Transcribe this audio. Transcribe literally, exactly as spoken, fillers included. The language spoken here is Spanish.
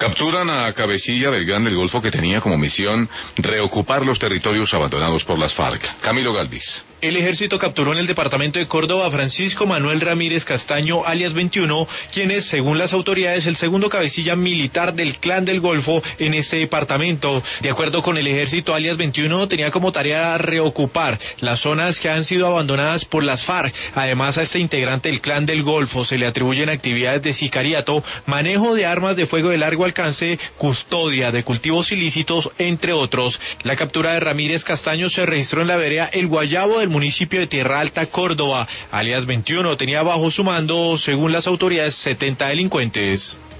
Capturan a cabecilla del Clan del Golfo que tenía como misión reocupar los territorios abandonados por las FARC. Camilo Galvis. El ejército capturó en el departamento de Córdoba a Francisco Manuel Ramírez Castaño, alias veintiuno, quien es, según las autoridades, el segundo cabecilla militar del Clan del Golfo en este departamento. De acuerdo con el ejército, alias veintiuno tenía como tarea reocupar las zonas que han sido abandonadas por las FARC. Además, a este integrante del Clan del Golfo se le atribuyen actividades de sicariato, manejo de armas de fuego de largo alcance, custodia de cultivos ilícitos, entre otros. La captura de Ramírez Castaño se registró en la vereda El Guayabo del municipio de Tierra Alta, Córdoba. Alias veintiuno tenía bajo su mando, según las autoridades, setenta delincuentes.